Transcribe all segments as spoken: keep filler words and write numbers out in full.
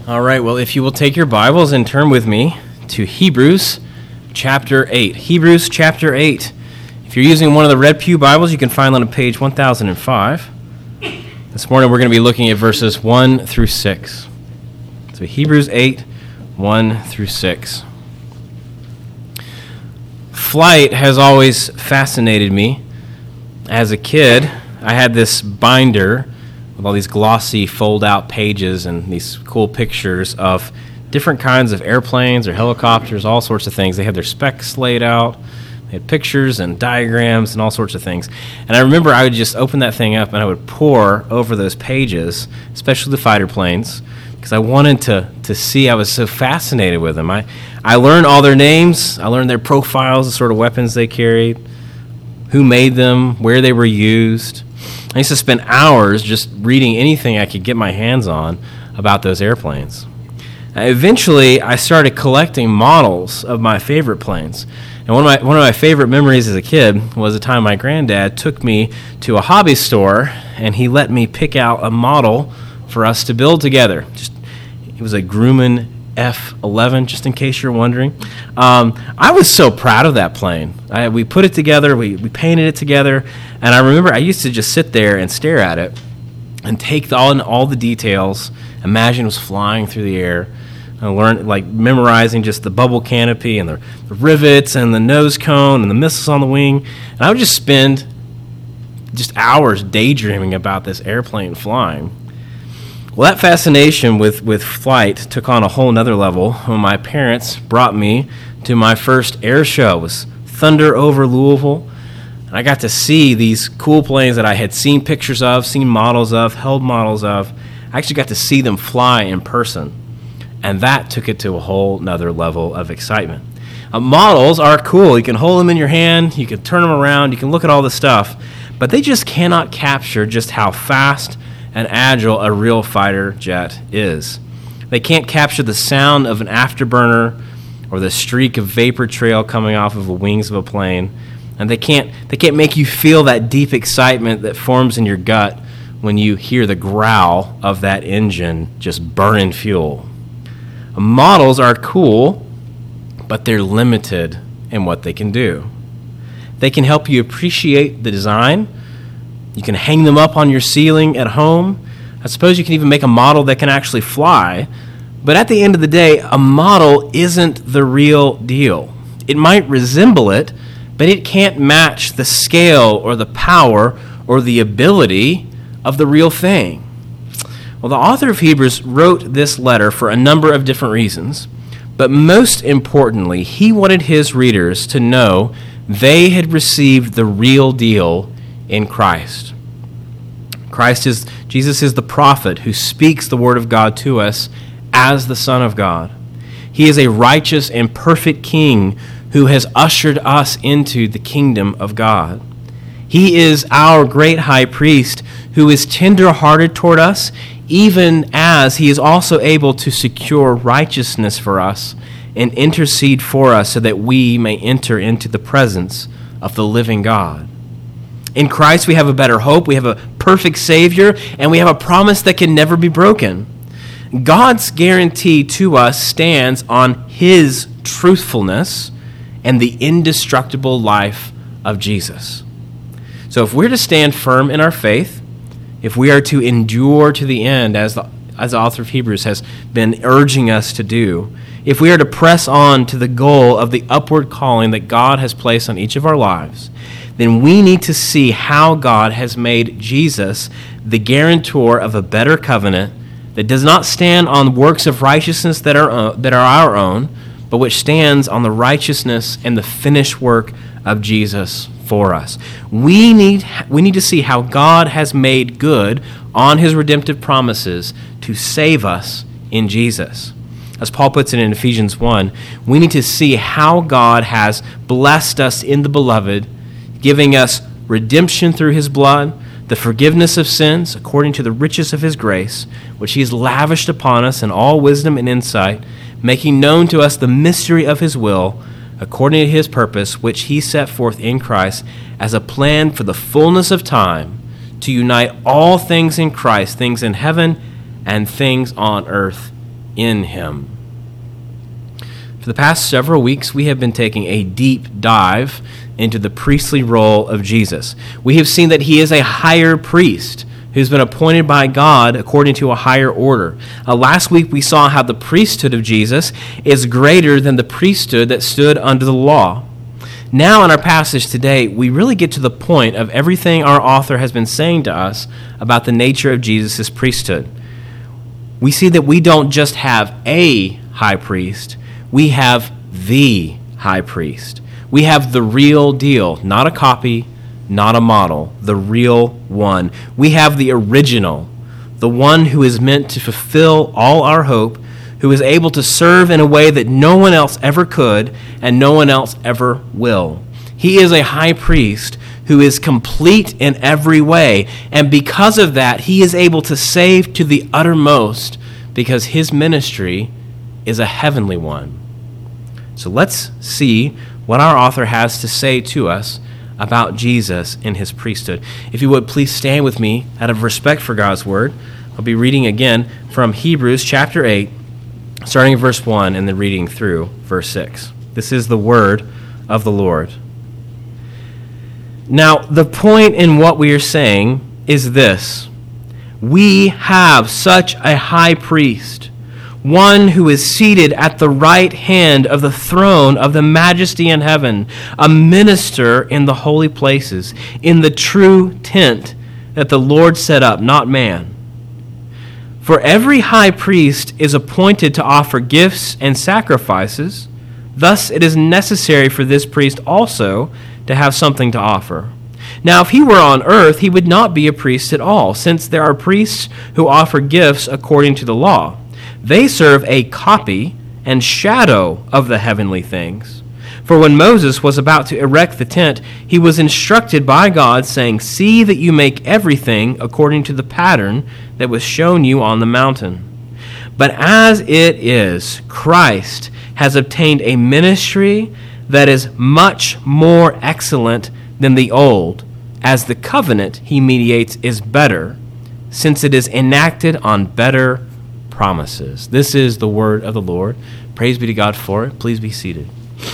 All right, well, if you will take your Bibles and turn with me to Hebrews chapter eight. Hebrews chapter eight. If you're using one of the Red Pew Bibles, you can find it on page one thousand five. This morning we're going to be looking at verses one through six. So Hebrews eight, one through six. Flight has always fascinated me. As a kid, I had this binder with all these glossy fold-out pages and these cool pictures of different kinds of airplanes or helicopters, all sorts of things. They had their specs laid out. They had pictures and diagrams and all sorts of things. And I remember I would just open that thing up and I would pore over those pages, especially the fighter planes, because I wanted to, to see. I was so fascinated with them. I, I learned all their names. I learned their profiles, the sort of weapons they carried, who made them, where they were used. I used to spend hours just reading anything I could get my hands on about those airplanes. Uh, eventually, I started collecting models of my favorite planes. And one of my one of my favorite memories as a kid was the time my granddad took me to a hobby store, and he let me pick out a model for us to build together. Just, it was a Grumman F eleven, just in case you're wondering. Um, I was so proud of that plane. I, we put it together, we, we painted it together, and I remember I used to just sit there and stare at it and take the, all, all the details, imagine it was flying through the air, and learn, like memorizing just the bubble canopy and the, the rivets and the nose cone and the missiles on the wing. And I would just spend just hours daydreaming about this airplane flying. Well, that fascination with, with flight took on a whole nother level when my parents brought me to my first air show. It was Thunder over Louisville. And I got to see these cool planes that I had seen pictures of, seen models of, held models of. I actually got to see them fly in person. And that took it to a whole nother level of excitement. Uh, models are cool. You can hold them in your hand, you can turn them around, you can look at all the stuff, but they just cannot capture just how fast and agile a real fighter jet is. They can't capture the sound of an afterburner or the streak of vapor trail coming off of the wings of a plane, and they can't they can't make you feel that deep excitement that forms in your gut when you hear the growl of that engine just burning fuel. Models are cool, but they're limited in what they can do. They can help you appreciate the design. You can hang them up on your ceiling at home. I suppose you can even make a model that can actually fly. But at the end of the day, a model isn't the real deal. It might resemble it, but it can't match the scale or the power or the ability of the real thing. Well, the author of Hebrews wrote this letter for a number of different reasons, but most importantly, he wanted his readers to know they had received the real deal in Christ. Christ is, Jesus is the prophet who speaks the word of God to us as the Son of God. He is a righteous and perfect King who has ushered us into the kingdom of God. He is our great high priest who is tender-hearted toward us, even as he is also able to secure righteousness for us and intercede for us so that we may enter into the presence of the living God. In Christ, we have a better hope, we have a perfect Savior, and we have a promise that can never be broken. God's guarantee to us stands on his truthfulness and the indestructible life of Jesus. So if we're to stand firm in our faith, if we are to endure to the end, as the, as the author of Hebrews has been urging us to do, if we are to press on to the goal of the upward calling that God has placed on each of our lives, then we need to see how God has made Jesus the guarantor of a better covenant that does not stand on works of righteousness that are, uh, that are our own, but which stands on the righteousness and the finished work of Jesus for us. We need, we need to see how God has made good on his redemptive promises to save us in Jesus. As Paul puts it in Ephesians one, we need to see how God has blessed us in the beloved, giving us redemption through his blood, the forgiveness of sins according to the riches of his grace, which he has lavished upon us in all wisdom and insight, making known to us the mystery of his will, according to his purpose, which he set forth in Christ as a plan for the fullness of time, to unite all things in Christ, things in heaven and things on earth in him. For the past several weeks, we have been taking a deep dive into the priestly role of Jesus. We have seen that he is a higher priest who's been appointed by God according to a higher order. Uh, last week, we saw how the priesthood of Jesus is greater than the priesthood that stood under the law. Now, in our passage today, we really get to the point of everything our author has been saying to us about the nature of Jesus' priesthood. We see that we don't just have a high priest, we have the high priest. We have the real deal, not a copy, not a model, the real one. We have the original, the one who is meant to fulfill all our hope, who is able to serve in a way that no one else ever could and no one else ever will. He is a high priest who is complete in every way, and because of that, he is able to save to the uttermost because his ministry is a heavenly one. So let's see what our author has to say to us about Jesus and his priesthood. If you would, please stand with me out of respect for God's word. I'll be reading again from Hebrews chapter eight, starting at verse one and then reading through verse six. This is the word of the Lord. Now, the point in what we are saying is this: we have such a high priest, one who is seated at the right hand of the throne of the majesty in heaven, a minister in the holy places, in the true tent that the Lord set up, not man. For every high priest is appointed to offer gifts and sacrifices. Thus it is necessary for this priest also to have something to offer. Now, if he were on earth, he would not be a priest at all, since there are priests who offer gifts according to the law. They serve a copy and shadow of the heavenly things. For when Moses was about to erect the tent, he was instructed by God, saying, "See that you make everything according to the pattern that was shown you on the mountain." But as it is, Christ has obtained a ministry that is much more excellent than the old, as the covenant he mediates is better, since it is enacted on better promises. This is the word of the Lord. Praise be to God for it. Please be seated.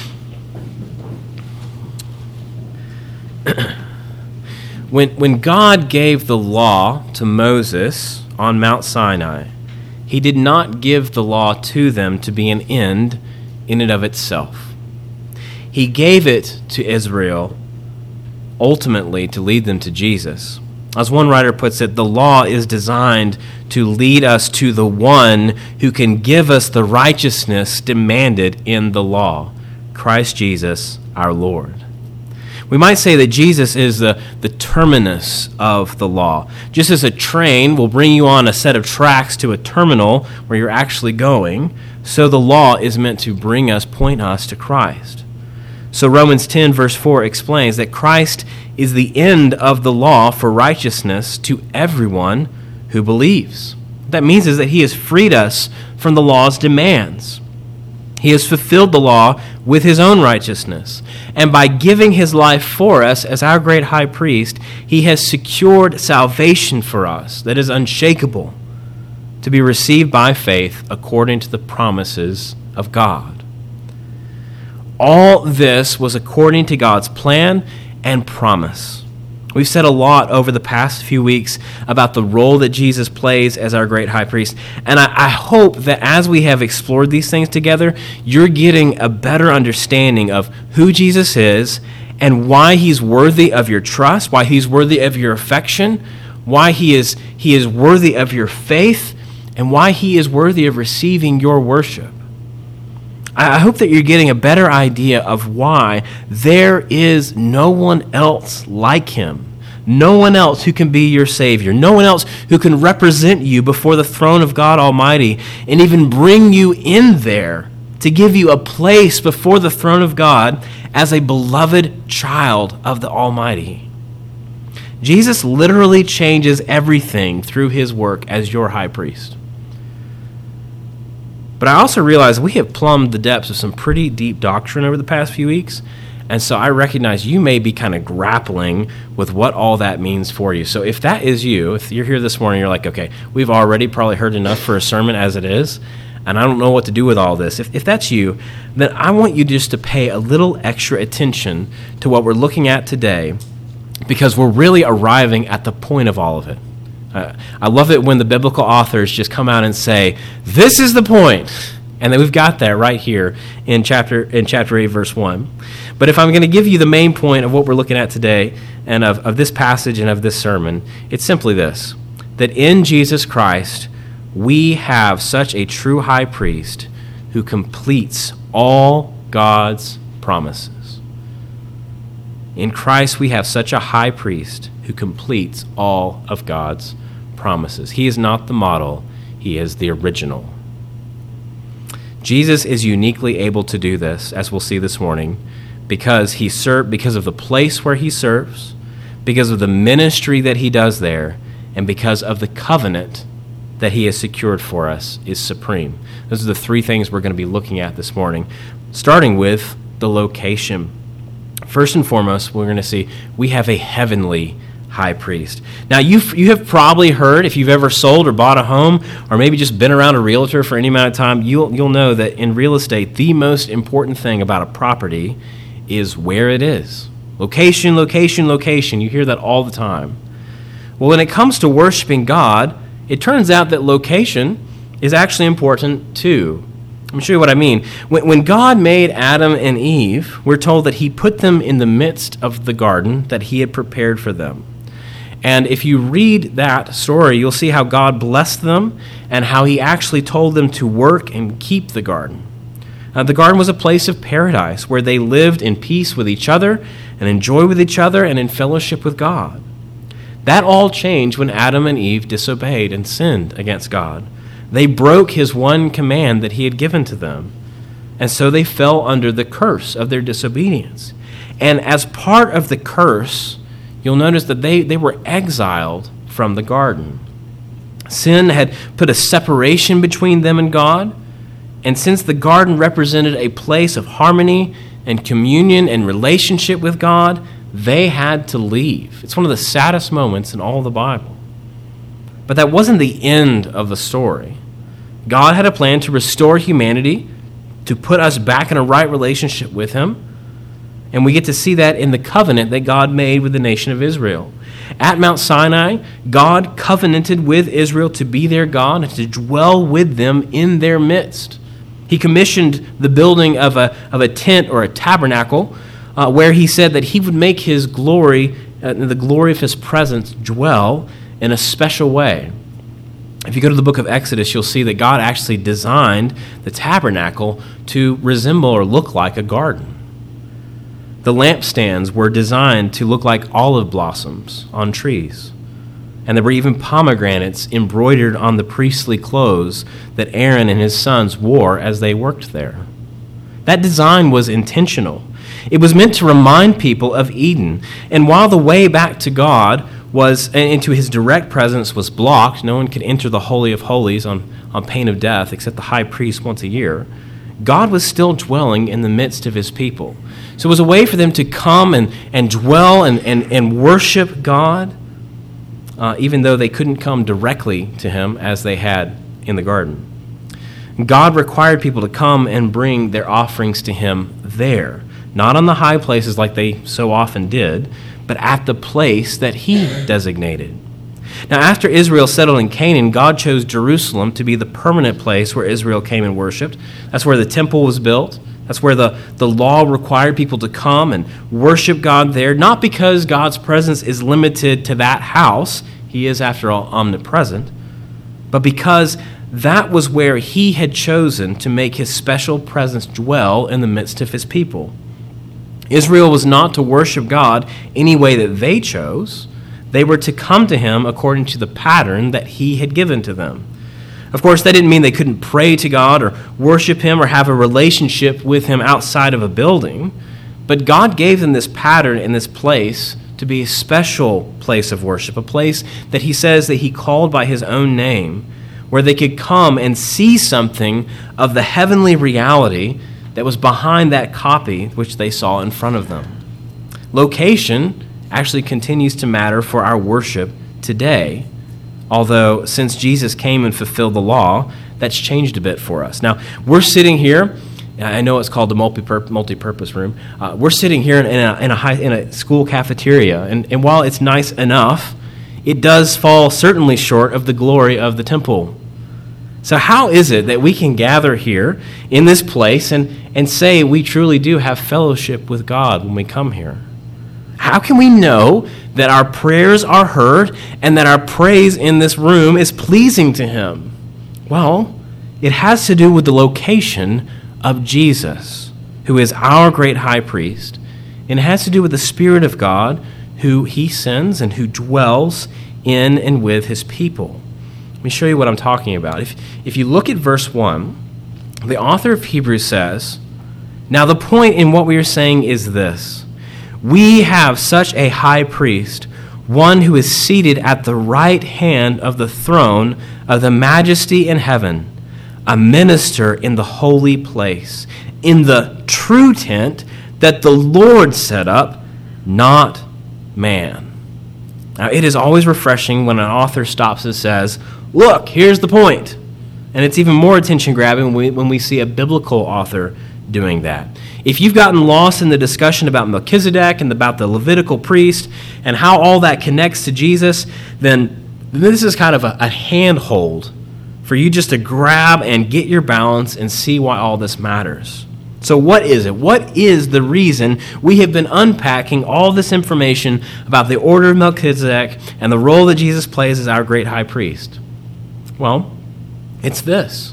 when, when God gave the law to Moses on Mount Sinai, he did not give the law to them to be an end in and of itself. He gave it to Israel ultimately to lead them to Jesus. As one writer puts it, the law is designed to lead us to the one who can give us the righteousness demanded in the law, Christ Jesus our Lord. We might say that Jesus is the, the terminus of the law. Just as a train will bring you on a set of tracks to a terminal where you're actually going, so the law is meant to bring us, point us to Christ. So Romans ten verse four explains that Christ is the end of the law for righteousness to everyone who believes. What that means is that he has freed us from the law's demands. He has fulfilled the law with his own righteousness. And by giving his life for us as our great high priest, he has secured salvation for us that is unshakable, to be received by faith according to the promises of God. All this was according to God's plan and promise. We've said a lot over the past few weeks about the role that Jesus plays as our great high priest. And I, I hope that as we have explored these things together, you're getting a better understanding of who Jesus is and why he's worthy of your trust, why he's worthy of your affection, why he is, he is worthy of your faith, and why he is worthy of receiving your worship. I hope that you're getting a better idea of why there is no one else like him, no one else who can be your Savior, no one else who can represent you before the throne of God Almighty and even bring you in there to give you a place before the throne of God as a beloved child of the Almighty. Jesus literally changes everything through his work as your high priest. But I also realize we have plumbed the depths of some pretty deep doctrine over the past few weeks, and so I recognize you may be kind of grappling with what all that means for you. So if that is you, if you're here this morning, you're like, okay, we've already probably heard enough for a sermon as it is, and I don't know what to do with all this. If, if that's you, then I want you just to pay a little extra attention to what we're looking at today, because we're really arriving at the point of all of it. Uh, I love it when the biblical authors just come out and say, this is the point. And then we've got that right here in chapter in chapter eight, verse one. But if I'm going to give you the main point of what we're looking at today and of, of this passage and of this sermon, it's simply this, that in Jesus Christ, we have such a true high priest who completes all God's promises. In Christ, we have such a high priest who completes all of God's promises. He is not the model, he is the original. Jesus is uniquely able to do this, as we'll see this morning, because he served, because of the place where he serves, because of the ministry that he does there, and because of the covenant that he has secured for us is supreme. Those are the three things we're going to be looking at this morning, starting with the location. First and foremost, we're going to see we have a heavenly high priest. Now, you've, you have probably heard, if you've ever sold or bought a home, or maybe just been around a realtor for any amount of time, you'll, you'll know that in real estate, the most important thing about a property is where it is. Location, location, location. You hear that all the time. Well, when it comes to worshiping God, it turns out that location is actually important too. Let me show you what I mean. When, when God made Adam and Eve, we're told that he put them in the midst of the garden that he had prepared for them. And if you read that story, you'll see how God blessed them and how he actually told them to work and keep the garden. Uh, the garden was a place of paradise where they lived in peace with each other and in joy with each other and in fellowship with God. That all changed when Adam and Eve disobeyed and sinned against God. They broke his one command that he had given to them, and so they fell under the curse of their disobedience. And as part of the curse, you'll notice that they, they were exiled from the garden. Sin had put a separation between them and God, and since the garden represented a place of harmony and communion and relationship with God, they had to leave. It's one of the saddest moments in all the Bible. But that wasn't the end of the story. God had a plan to restore humanity, to put us back in a right relationship with him, and we get to see that in the covenant that God made with the nation of Israel. At Mount Sinai, God covenanted with Israel to be their God and to dwell with them in their midst. He commissioned the building of a, of a tent or a tabernacle uh, where he said that he would make his glory, uh, the glory of his presence, dwell in a special way. If you go to the book of Exodus, you'll see that God actually designed the tabernacle to resemble or look like a garden. The lampstands were designed to look like olive blossoms on trees. And there were even pomegranates embroidered on the priestly clothes that Aaron and his sons wore as they worked there. That design was intentional. It was meant to remind people of Eden. And while the way back to God was into his direct presence was blocked, no one could enter the Holy of Holies on, on pain of death except the high priest once a year, God was still dwelling in the midst of his people. So it was a way for them to come and, and dwell and, and, and worship God, uh, even though they couldn't come directly to him as they had in the garden. God required people to come and bring their offerings to him there, not on the high places like they so often did, but at the place that he designated. Now, after Israel settled in Canaan, God chose Jerusalem to be the permanent place where Israel came and worshiped. That's where the temple was built. That's where the, the law required people to come and worship God there, not because God's presence is limited to that house. He is, after all, omnipresent, but because that was where he had chosen to make his special presence dwell in the midst of his people. Israel was not to worship God any way that they chose. They were to come to him according to the pattern that he had given to them. Of course, that didn't mean they couldn't pray to God or worship him or have a relationship with him outside of a building, but God gave them this pattern in this place to be a special place of worship, a place that he says that he called by his own name, where they could come and see something of the heavenly reality that was behind that copy which they saw in front of them. Location actually continues to matter for our worship today, although since Jesus came and fulfilled the law, that's changed a bit for us. Now, we're sitting here. I know it's called the multi-purpose, multi-purpose room. Uh, we're sitting here in a, in a, high, in a school cafeteria, and, and while it's nice enough, it does fall certainly short of the glory of the temple. So how is it that we can gather here in this place and, and say we truly do have fellowship with God when we come here? How can we know that our prayers are heard and that our praise in this room is pleasing to Him? Well, it has to do with the location of Jesus, who is our great high priest, and it has to do with the Spirit of God who He sends and who dwells in and with His people. Let me show you what I'm talking about. If, if you look at verse one, the author of Hebrews says, "Now the point in what we are saying is this: we have such a high priest, one who is seated at the right hand of the throne of the majesty in heaven, a minister in the holy place, in the true tent that the Lord set up, not man." Now, it is always refreshing when an author stops and says, "Look, here's the point." And it's even more attention-grabbing when we, when we see a biblical author doing that. If you've gotten lost in the discussion about Melchizedek and about the Levitical priest and how all that connects to Jesus, then this is kind of a, a handhold for you just to grab and get your balance and see why all this matters. So what is it? What is the reason we have been unpacking all this information about the order of Melchizedek and the role that Jesus plays as our great high priest? Well, it's this.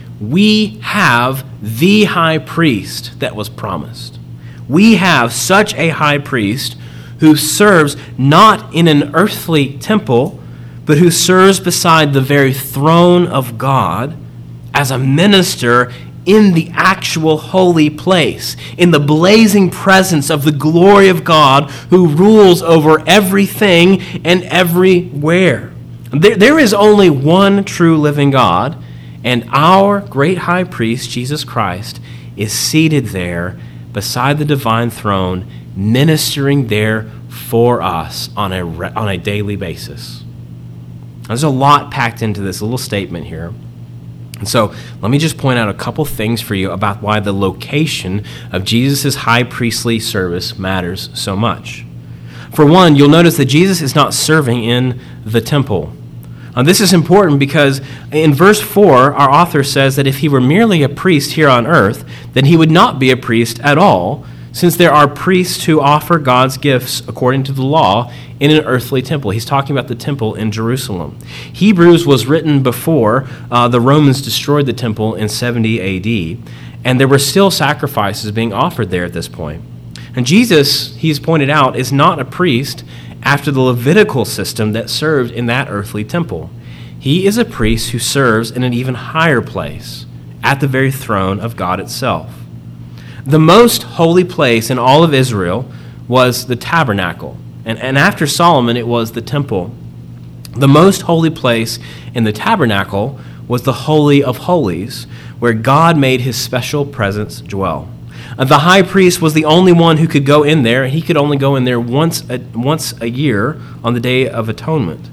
We have the high priest that was promised. We have such a high priest who serves not in an earthly temple, but who serves beside the very throne of God as a minister in the actual holy place, in the blazing presence of the glory of God who rules over everything and everywhere. There, there is only one true living God, and our great high priest, Jesus Christ, is seated there beside the divine throne, ministering there for us on a, on a daily basis. There's a lot packed into this little statement here. And so let me just point out a couple things for you about why the location of Jesus' high priestly service matters so much. For one, you'll notice that Jesus is not serving in the temple. Uh, this is important because in verse four, our author says that if he were merely a priest here on earth, then he would not be a priest at all, since there are priests who offer God's gifts according to the law in an earthly temple. He's talking about the temple in Jerusalem. Hebrews was written before uh, the Romans destroyed the temple in seventy A D, and there were still sacrifices being offered there at this point. And Jesus, he's pointed out, is not a priest after the Levitical system that served in that earthly temple. He is a priest who serves in an even higher place, at the very throne of God itself. The most holy place in all of Israel was the tabernacle, and, and after Solomon, it was the temple. The most holy place in the tabernacle was the Holy of Holies, where God made his special presence dwell. Uh, the high priest was the only one who could go in there, and he could only go in there once a, once a year on the Day of Atonement.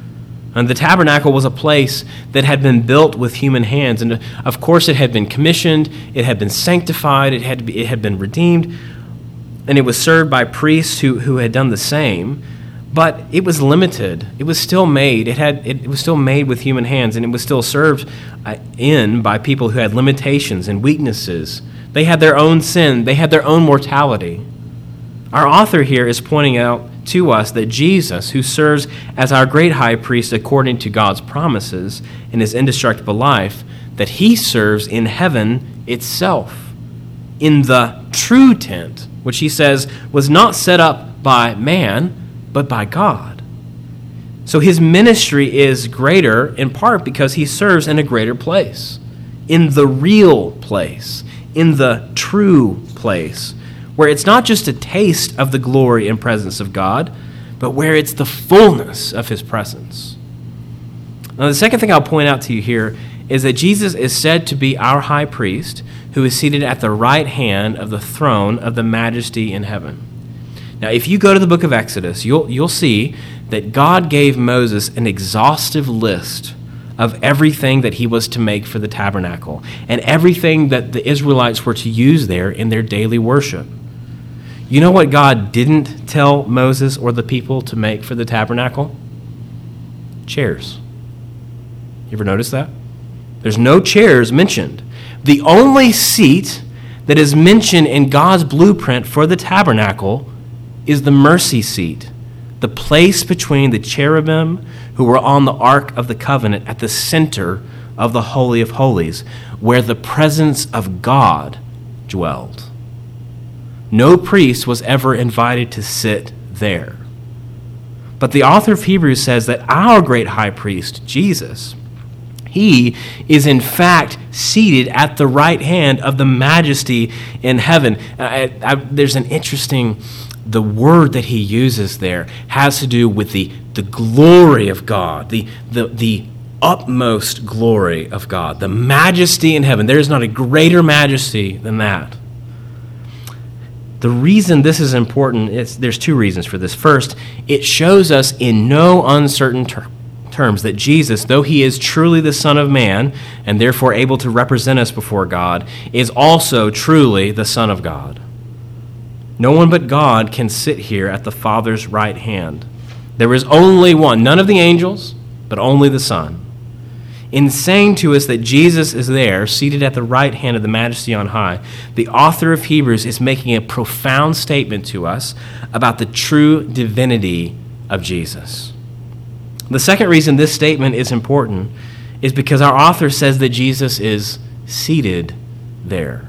And the tabernacle was a place that had been built with human hands, and of course it had been commissioned, it had been sanctified, it had to be, it had been redeemed, and it was served by priests who, who had done the same. But it was limited. It was still made. It had. It was still made with human hands, and it was still served in by people who had limitations and weaknesses. They had their own sin. They had their own mortality. Our author here is pointing out to us that Jesus, who serves as our great high priest according to God's promises in his indestructible life, that he serves in heaven itself, in the true tent, which he says was not set up by man, but by God. So his ministry is greater in part because he serves in a greater place, in the real place, in the true place, where it's not just a taste of the glory and presence of God, but where it's the fullness of his presence. Now, the second thing I'll point out to you here is that Jesus is said to be our high priest who is seated at the right hand of the throne of the majesty in heaven. Now, if you go to the book of Exodus, you'll, you'll see that God gave Moses an exhaustive list of everything that he was to make for the tabernacle and everything that the Israelites were to use there in their daily worship. You know what God didn't tell Moses or the people to make for the tabernacle? Chairs. You ever notice that? There's no chairs mentioned. The only seat that is mentioned in God's blueprint for the tabernacle is the mercy seat, the place between the cherubim who were on the Ark of the Covenant at the center of the Holy of Holies, where the presence of God dwelled. No priest was ever invited to sit there. But the author of Hebrews says that our great high priest, Jesus, he is in fact seated at the right hand of the majesty in heaven. I, I, there's an interesting, the word that he uses there has to do with the, the glory of God, the, the, the utmost glory of God, the majesty in heaven. There is not a greater majesty than that. The reason this is important, is there's two reasons for this. First, it shows us in no uncertain terms. terms that Jesus, though he is truly the Son of Man and therefore able to represent us before God, is also truly the Son of God. No one but God can sit here at the Father's right hand. There is only one, none of the angels, but only the Son. In saying to us that Jesus is there, seated at the right hand of the Majesty on high, the author of Hebrews is making a profound statement to us about the true divinity of Jesus. The second reason this statement is important is because our author says that Jesus is seated there.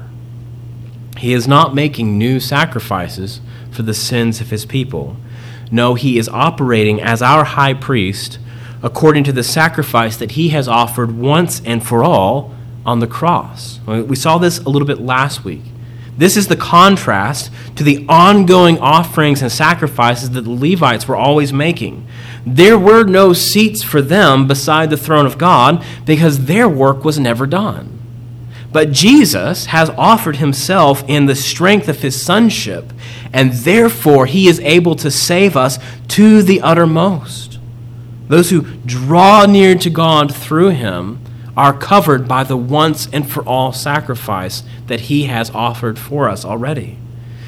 He is not making new sacrifices for the sins of his people. No, he is operating as our high priest according to the sacrifice that he has offered once and for all on the cross. We saw this a little bit last week. This is the contrast to the ongoing offerings and sacrifices that the Levites were always making. There were no seats for them beside the throne of God because their work was never done. But Jesus has offered himself in the strength of his sonship, and therefore he is able to save us to the uttermost. Those who draw near to God through him are covered by the once and for all sacrifice that he has offered for us already.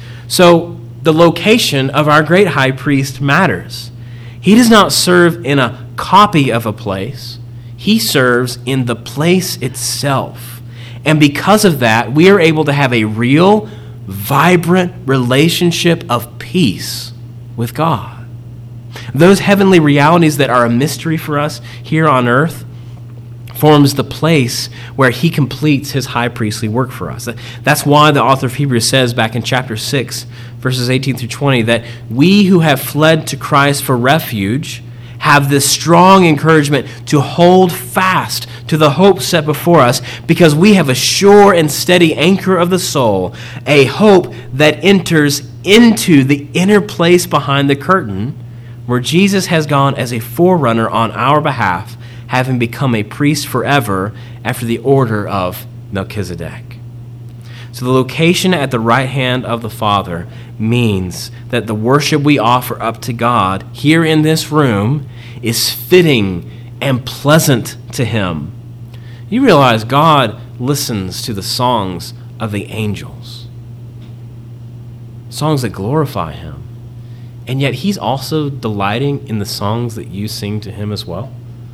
So the location of our great high priest matters. He does not serve in a copy of a place. He serves in the place itself. And because of that, we are able to have a real, vibrant relationship of peace with God. Those heavenly realities that are a mystery for us here on earth forms the place where he completes his high priestly work for us. That's why the author of Hebrews says back in chapter six, verses eighteen through twenty, that we who have fled to Christ for refuge have this strong encouragement to hold fast to the hope set before us, because we have a sure and steady anchor of the soul, a hope that enters into the inner place behind the curtain, where Jesus has gone as a forerunner on our behalf, having become a priest forever after the order of Melchizedek. So the location at the right hand of the Father means that the worship we offer up to God here in this room is fitting and pleasant to him. You realize God listens to the songs of the angels, songs that glorify him, and yet he's also delighting in the songs that you sing to him as well.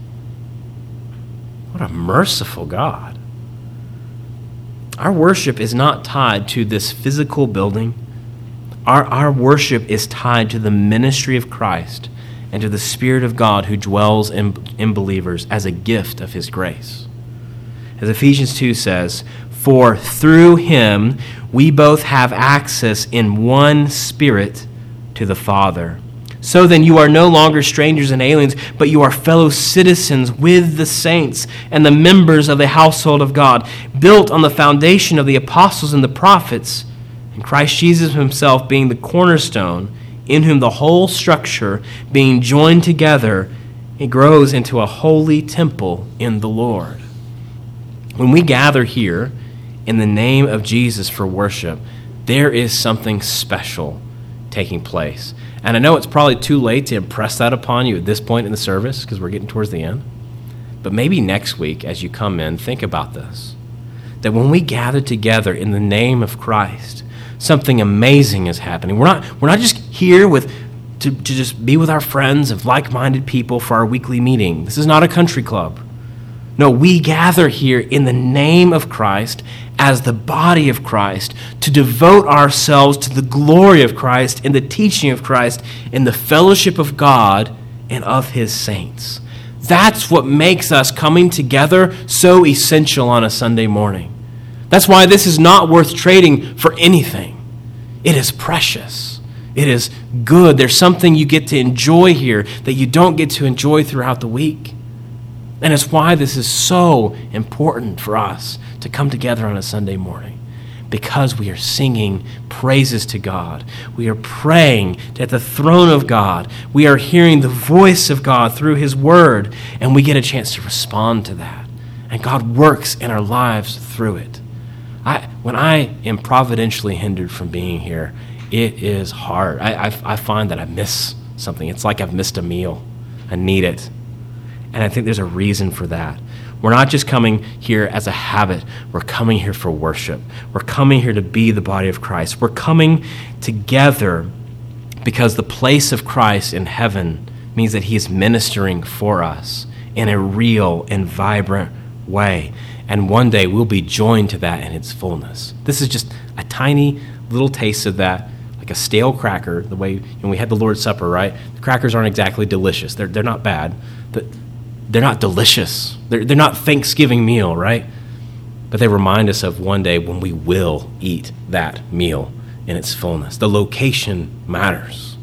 What a merciful God. Our worship is not tied to this physical building. Our, our worship is tied to the ministry of Christ and to the Spirit of God who dwells in, in believers as a gift of his grace. As Ephesians two says, "For through him we both have access in one Spirit to the Father. So then you are no longer strangers and aliens, but you are fellow citizens with the saints and the members of the household of God, built on the foundation of the apostles and the prophets, and Christ Jesus himself being the cornerstone, in whom the whole structure, being joined together, it grows into a holy temple in the Lord." When we gather here in the name of Jesus for worship, there is something special taking place. And I know it's probably too late to impress that upon you at this point in the service, because we're getting towards the end. But maybe next week, as you come in, think about this. That when we gather together in the name of Christ, something amazing is happening. We're not, we're not just here with to, to just be with our friends of like-minded people for our weekly meeting. This is not a country club. No, we gather here in the name of Christ as the body of Christ to devote ourselves to the glory of Christ, in the teaching of Christ, in the fellowship of God and of his saints. That's what makes us coming together so essential on a Sunday morning. That's why this is not worth trading for anything. It is precious. It is good. There's something you get to enjoy here that you don't get to enjoy throughout the week. And it's why this is so important for us to come together on a Sunday morning, because we are singing praises to God. We are praying at the throne of God. We are hearing the voice of God through his word, and we get a chance to respond to that. And God works in our lives through it. I, when I am providentially hindered from being here, it is hard. I, I, I find that I miss something. It's like I've missed a meal. I need it. And I think there's a reason for that. We're not just coming here as a habit. We're coming here for worship. We're coming here to be the body of Christ. We're coming together because the place of Christ in heaven means that he is ministering for us in a real and vibrant way. And one day we'll be joined to that in its fullness. This is just a tiny little taste of that, like a stale cracker, the way when we had the Lord's Supper, right? The crackers aren't exactly delicious. They're, they're not bad, but they're not delicious. They're, they're not Thanksgiving meal, right? But they remind us of one day when we will eat that meal in its fullness. The location matters.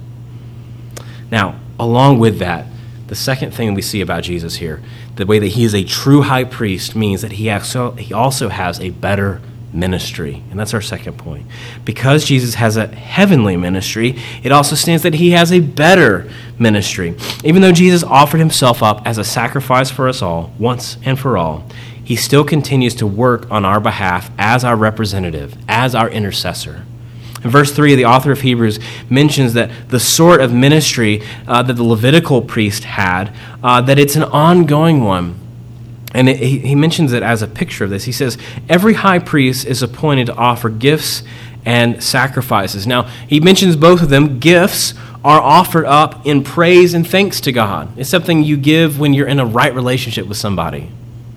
Now, along with that, the second thing we see about Jesus here, the way that he is a true high priest, means that he also, he also has a better ministry. And that's our second point. Because Jesus has a heavenly ministry, it also stands that he has a better ministry. Even though Jesus offered himself up as a sacrifice for us all, once and for all, he still continues to work on our behalf as our representative, as our intercessor. In verse three, the author of Hebrews mentions that the sort of ministry uh, that the Levitical priest had, uh, that it's an ongoing one. And it, he mentions it as a picture of this. He says, every high priest is appointed to offer gifts and sacrifices. Now, he mentions both of them. Gifts are offered up in praise and thanks to God. It's something you give when you're in a right relationship with somebody.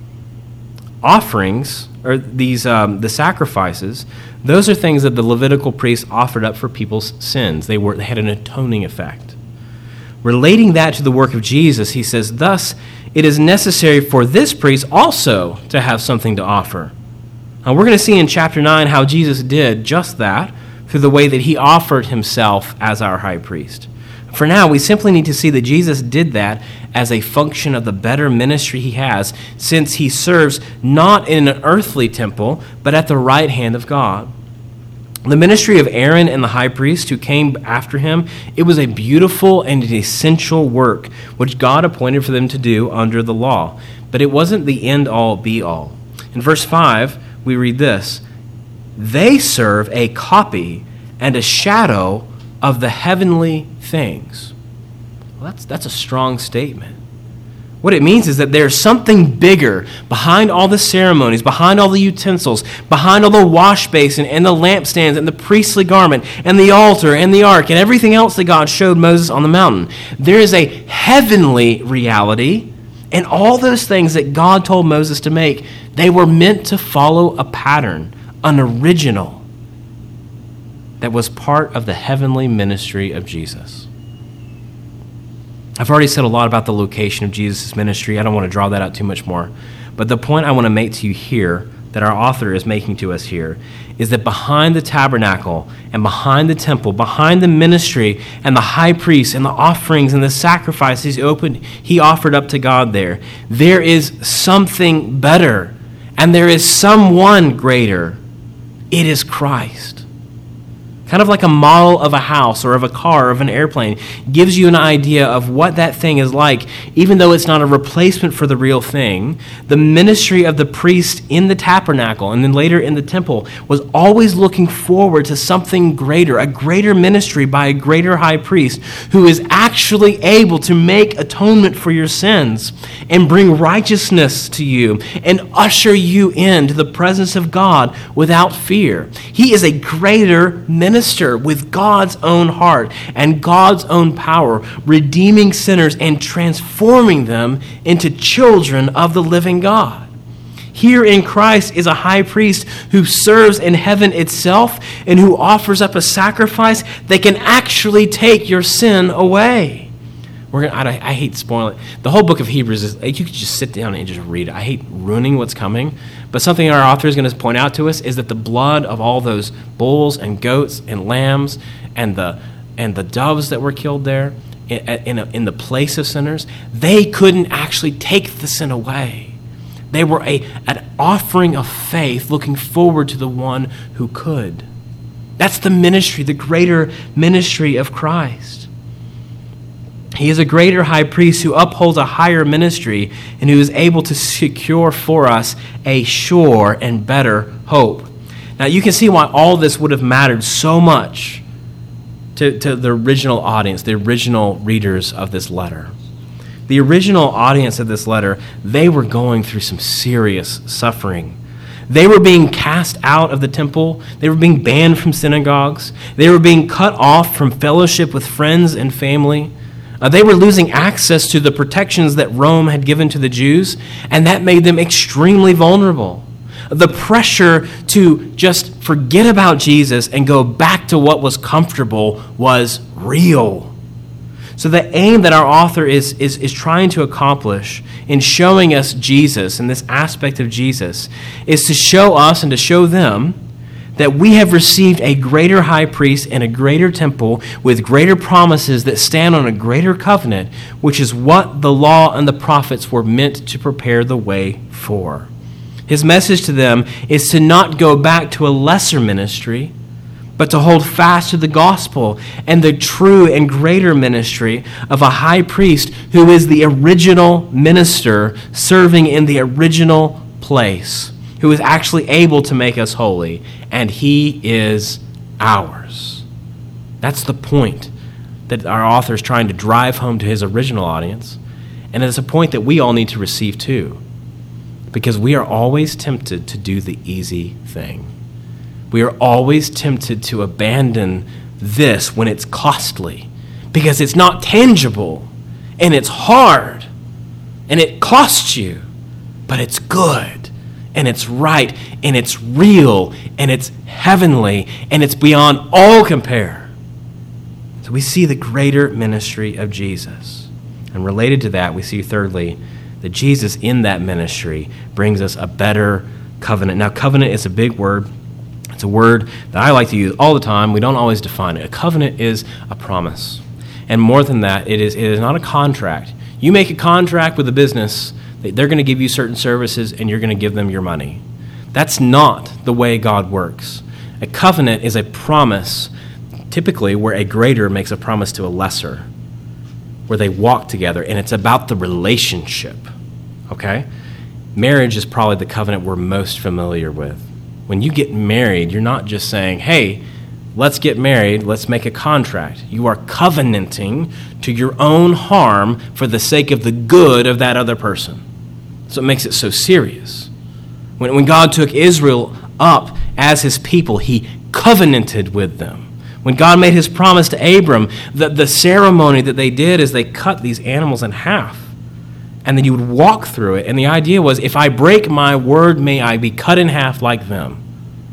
Offerings, or these um, the sacrifices, those are things that the Levitical priests offered up for people's sins. They were they had an atoning effect. Relating that to the work of Jesus, he says, thus, it is necessary for this priest also to have something to offer. Now, we're going to see in chapter nine how Jesus did just that through the way that he offered himself as our high priest. For now, we simply need to see that Jesus did that as a function of the better ministry he has, since he serves not in an earthly temple, but at the right hand of God. The ministry of Aaron and the high priest who came after him, it was a beautiful and an essential work which God appointed for them to do under the law. But it wasn't the end-all, be-all. In verse five, we read this, they serve a copy and a shadow of the heavenly things. Well, that's, that's a strong statement. What it means is that there's something bigger behind all the ceremonies, behind all the utensils, behind all the wash basin and the lampstands and the priestly garment and the altar and the ark and everything else that God showed Moses on the mountain. There is a heavenly reality, and all those things that God told Moses to make, they were meant to follow a pattern, an original, that was part of the heavenly ministry of Jesus. I've already said a lot about the location of Jesus' ministry. I don't want to draw that out too much more. But the point I want to make to you here, that our author is making to us here, is that behind the tabernacle and behind the temple, behind the ministry and the high priest and the offerings and the sacrifices he, opened, he offered up to God there, there is something better, and there is someone greater. It is Christ. kind of like a model of a house or of a car or of an airplane, gives you an idea of what that thing is like, even though it's not a replacement for the real thing. The ministry of the priest in the tabernacle and then later in the temple was always looking forward to something greater, a greater ministry by a greater high priest who is actually able to make atonement for your sins and bring righteousness to you and usher you into the presence of God without fear. He is a greater minister with God's own heart and God's own power, redeeming sinners and transforming them into children of the living God. Here in Christ is a high priest who serves in heaven itself and who offers up a sacrifice that can actually take your sin away. We're gonna, I, I hate spoiling it. The whole book of Hebrews is, you could just sit down and just read it. I hate ruining what's coming. But something our author is going to point out to us is that the blood of all those bulls and goats and lambs and the and the doves that were killed there in, in, a, in the place of sinners, they couldn't actually take the sin away. They were a, an offering of faith looking forward to the one who could. That's the ministry, the greater ministry of Christ. He is a greater high priest who upholds a higher ministry and who is able to secure for us a sure and better hope. Now, you can see why all this would have mattered so much to, to the original audience, the original readers of this letter. The original audience of this letter, they were going through some serious suffering. They were being cast out of the temple. They were being banned from synagogues. They were being cut off from fellowship with friends and family. Uh, they were losing access to the protections that Rome had given to the Jews, and that made them extremely vulnerable. The pressure to just forget about Jesus and go back to what was comfortable was real. So the aim that our author is, is, is trying to accomplish in showing us Jesus and this aspect of Jesus is to show us and to show them that we have received a greater high priest and a greater temple with greater promises that stand on a greater covenant, which is what the law and the prophets were meant to prepare the way for. His message to them is to not go back to a lesser ministry, but to hold fast to the gospel and the true and greater ministry of a high priest who is the original minister serving in the original place, who is actually able to make us holy, and he is ours. That's the point that our author is trying to drive home to his original audience, and it's a point that we all need to receive too, because we are always tempted to do the easy thing. We are always tempted to abandon this when it's costly, because it's not tangible, and it's hard, and it costs you, but it's good. And it's right, and it's real, and it's heavenly, and it's beyond all compare. So we see the greater ministry of Jesus. And related to that, we see thirdly, that Jesus in that ministry brings us a better covenant. Now, covenant is a big word. It's a word that I like to use all the time. We don't always define it. A covenant is a promise. And more than that, it is, it is not a contract. You make a contract with a business, they're going to give you certain services, and you're going to give them your money. That's not the way God works. A covenant is a promise, typically where a greater makes a promise to a lesser, where they walk together, and it's about the relationship, okay? Marriage is probably the covenant we're most familiar with. When you get married, you're not just saying, hey, let's get married, let's make a contract. You are covenanting to your own harm for the sake of the good of that other person. So it makes it so serious. When, when God took Israel up as his people, he covenanted with them. When God made his promise to Abram, the, the ceremony that they did is they cut these animals in half. And then you would walk through it. And the idea was, if I break my word, may I be cut in half like them.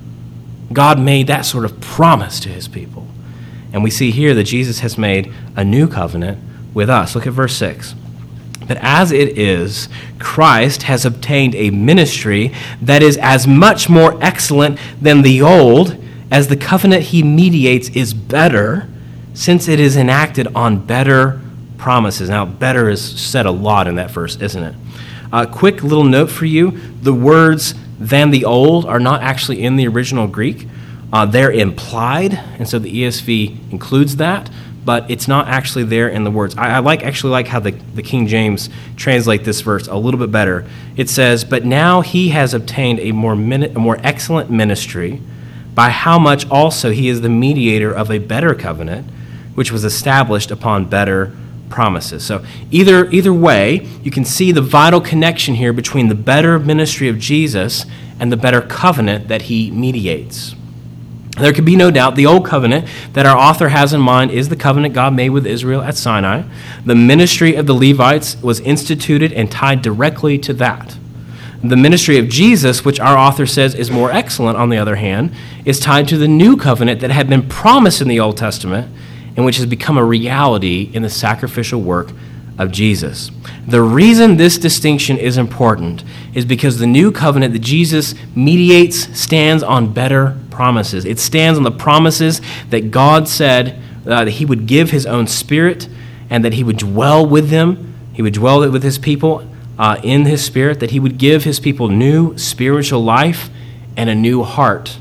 God made that sort of promise to his people. And we see here that Jesus has made a new covenant with us. Look at verse six. But as it is, Christ has obtained a ministry that is as much more excellent than the old, as the covenant he mediates is better, since it is enacted on better promises. Now, better is said a lot in that verse, isn't it? A quick little note for you. The words than the old are not actually in the original Greek. Uh, they're implied, and so the E S V includes that, but it's not actually there in the words. I, I like actually like how the, the King James translate this verse a little bit better. It says, "But now he has obtained a more min- a more excellent ministry, by how much also he is the mediator of a better covenant, which was established upon better promises." So either either way, you can see the vital connection here between the better ministry of Jesus and the better covenant that he mediates. There can be no doubt the old covenant that our author has in mind is the covenant God made with Israel at Sinai. The ministry of the Levites was instituted and tied directly to that. The ministry of Jesus, which our author says is more excellent, on the other hand, is tied to the new covenant that had been promised in the Old Testament and which has become a reality in the sacrificial work of Jesus. The reason this distinction is important is because the new covenant that Jesus mediates stands on better promises. It stands on the promises that God said uh, that he would give his own spirit and that he would dwell with them. He would dwell with his people uh, in his spirit, that he would give his people new spiritual life and a new heart.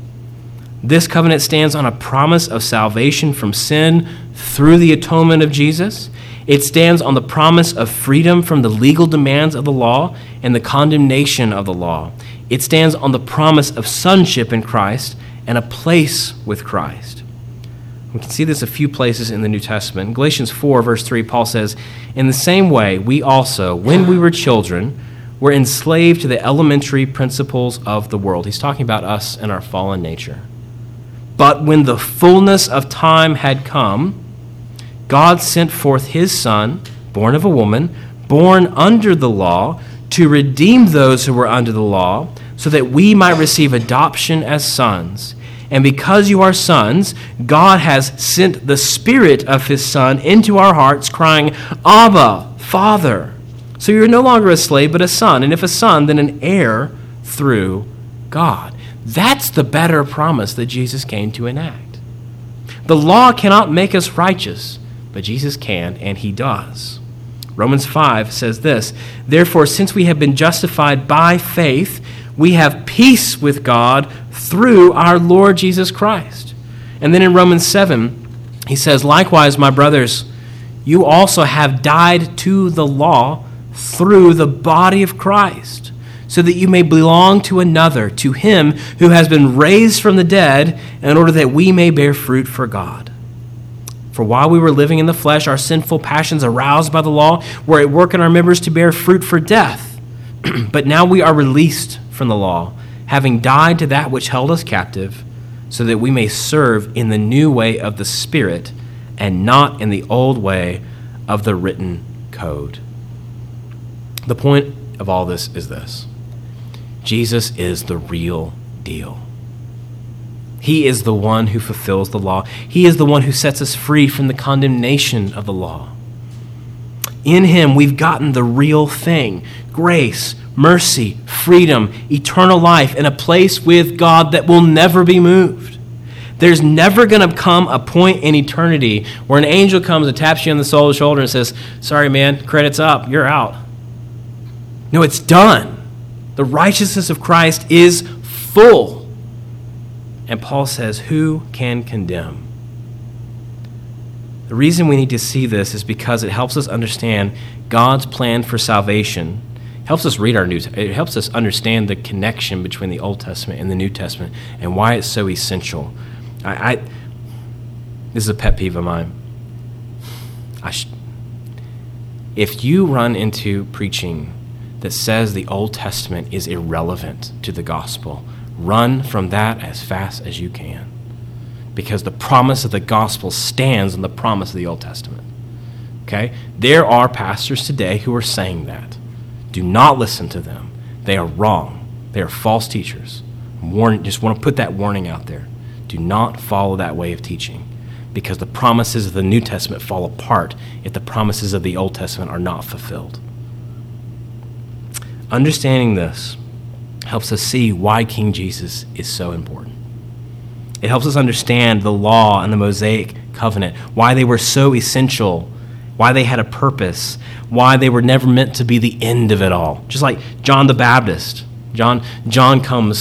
This covenant stands on a promise of salvation from sin through the atonement of Jesus. It stands on the promise of freedom from the legal demands of the law and the condemnation of the law. It stands on the promise of sonship in Christ and a place with Christ. We can see this a few places in the New Testament. In Galatians four, verse three, Paul says, "In the same way, we also, when we were children, were enslaved to the elementary principles of the world." He's talking about us and our fallen nature. "But when the fullness of time had come, God sent forth his Son, born of a woman, born under the law, to redeem those who were under the law, so that we might receive adoption as sons. And because you are sons, God has sent the Spirit of his Son into our hearts, crying, 'Abba, Father.' So you're no longer a slave, but a son. And if a son, then an heir through God." That's the better promise that Jesus came to enact. The law cannot make us righteous, but Jesus can, and he does. Romans five says this, "Therefore, since we have been justified by faith, we have peace with God through our Lord Jesus Christ." And then in Romans seven, he says, "Likewise, my brothers, you also have died to the law through the body of Christ, so that you may belong to another, to him who has been raised from the dead, in order that we may bear fruit for God. For while we were living in the flesh, our sinful passions aroused by the law were at work in our members to bear fruit for death. But now we are released from the law, having died to that which held us captive, so that we may serve in the new way of the Spirit and not in the old way of the written code." The point of all this is this: Jesus is the real deal. He is the one who fulfills the law. He is the one who sets us free from the condemnation of the law. In him, we've gotten the real thing: grace, mercy, freedom, eternal life, and a place with God that will never be moved. There's never going to come a point in eternity where an angel comes and taps you on the soul of the shoulder and says, "Sorry, man, credit's up, you're out." No, it's done. The righteousness of Christ is full. And Paul says, who can condemn? The reason we need to see this is because it helps us understand God's plan for salvation. It helps us read our New It helps us understand the connection between the Old Testament and the New Testament and why it's so essential. I, I this is a pet peeve of mine. I sh- if you run into preaching that says the Old Testament is irrelevant to the gospel, run from that as fast as you can, because the promise of the gospel stands on the promise of the Old Testament. Okay? There are pastors today who are saying that. Do not listen to them. They are wrong. They are false teachers. Warn, just want to put that warning out there. Do not follow that way of teaching, because the promises of the New Testament fall apart if the promises of the Old Testament are not fulfilled. Understanding this helps us see why King Jesus is so important. It helps us understand the law and the Mosaic covenant, why they were so essential, why they had a purpose, why they were never meant to be the end of it all. Just like John the Baptist. John, John comes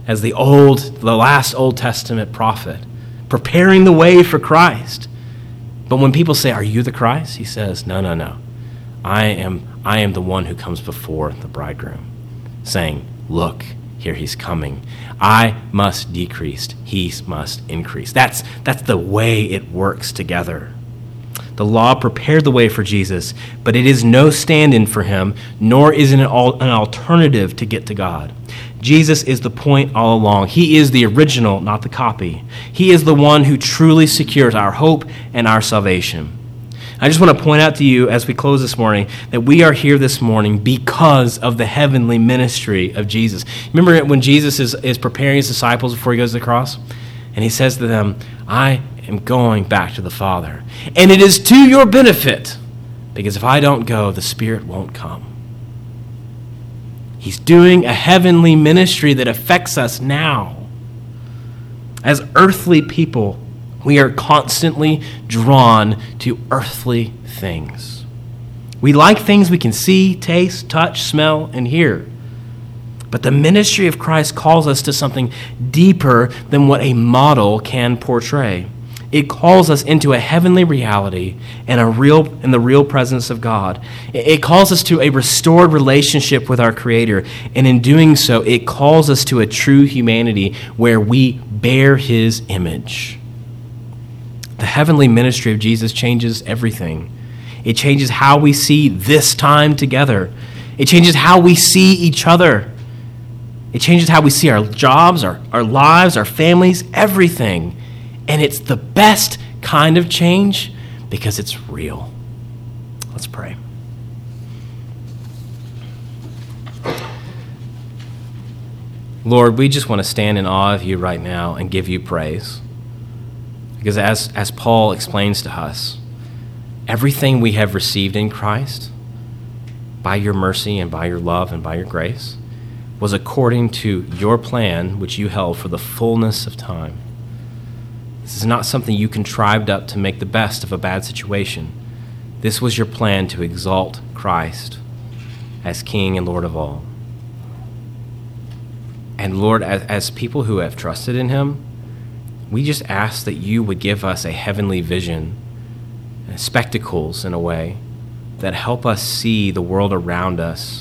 as the old, the last Old Testament prophet, preparing the way for Christ. But when people say, "Are you the Christ?" he says, "No, no, no. I am I am the one who comes before the bridegroom," saying, "Look, here he's coming. I must decrease, he must increase." That's that's the way it works together. The law prepared the way for Jesus, but it is no stand-in for him, nor is it an alternative to get to God. Jesus is the point all along. He is the original, not the copy. He is the one who truly secures our hope and our salvation. I just want to point out to you as we close this morning that we are here this morning because of the heavenly ministry of Jesus. Remember when Jesus is, is preparing his disciples before he goes to the cross? And he says to them, "I am going back to the Father. And it is to your benefit, because if I don't go, the Spirit won't come." He's doing a heavenly ministry that affects us now. As earthly people, we are constantly drawn to earthly things. We like things we can see, taste, touch, smell, and hear. But the ministry of Christ calls us to something deeper than what a model can portray. It calls us into a heavenly reality and a real in the real presence of God. It calls us to a restored relationship with our Creator, and in doing so, it calls us to a true humanity where we bear His image. The heavenly ministry of Jesus changes everything. It changes how we see this time together. It changes how we see each other. It changes how we see our jobs, our, our lives, our families, everything. And it's the best kind of change because it's real. Let's pray. Lord, we just want to stand in awe of you right now and give you praise. Because as, as Paul explains to us, everything we have received in Christ, by your mercy and by your love and by your grace, was according to your plan, which you held for the fullness of time. This is not something you contrived up to make the best of a bad situation. This was your plan to exalt Christ as King and Lord of all. And Lord, as, as people who have trusted in him, we just ask that you would give us a heavenly vision, spectacles in a way, that help us see the world around us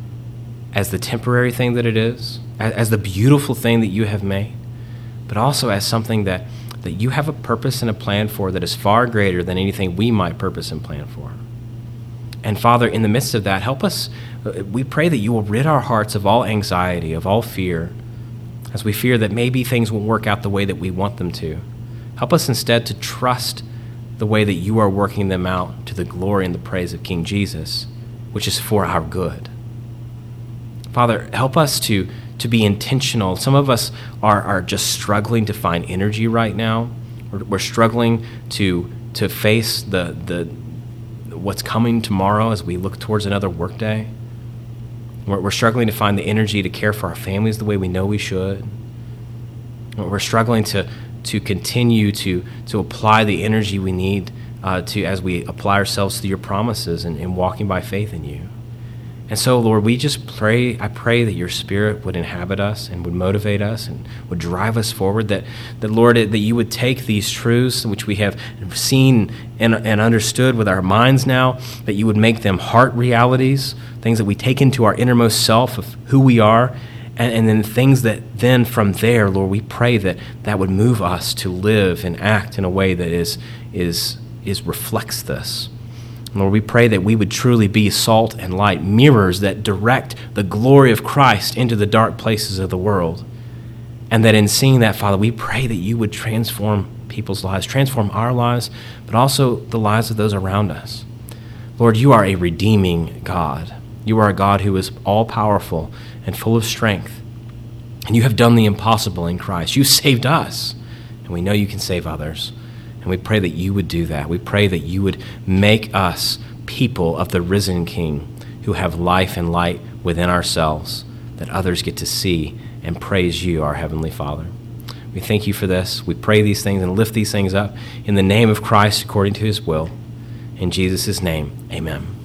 as the temporary thing that it is, as, as the beautiful thing that you have made, but also as something that that you have a purpose and a plan for that is far greater than anything we might purpose and plan for. And Father, in the midst of that, help us, we pray that you will rid our hearts of all anxiety, of all fear, as we fear that maybe things won't work out the way that we want them to. Help us instead to trust the way that you are working them out to the glory and the praise of King Jesus, which is for our good. Father, help us to to be intentional. Some of us are, are just struggling to find energy right now. We're, we're struggling to to face the the what's coming tomorrow as we look towards another workday. We're, we're struggling to find the energy to care for our families the way we know we should. We're struggling to to continue to to apply the energy we need uh, to as we apply ourselves to your promises and, and walking by faith in you. And so, Lord, we just pray, I pray that your Spirit would inhabit us and would motivate us and would drive us forward, that, that Lord, that you would take these truths, which we have seen and, and understood with our minds now, that you would make them heart realities, things that we take into our innermost self of who we are, and, and then things that then from there, Lord, we pray that that would move us to live and act in a way that is is is reflects this. Lord, we pray that we would truly be salt and light, mirrors that direct the glory of Christ into the dark places of the world. And that in seeing that, Father, we pray that you would transform people's lives, transform our lives, but also the lives of those around us. Lord, you are a redeeming God. You are a God who is all-powerful and full of strength. And you have done the impossible in Christ. You saved us, and we know you can save others. And we pray that you would do that. We pray that you would make us people of the risen King who have life and light within ourselves, that others get to see and praise you, our Heavenly Father. We thank you for this. We pray these things and lift these things up in the name of Christ according to his will. In Jesus' name, amen.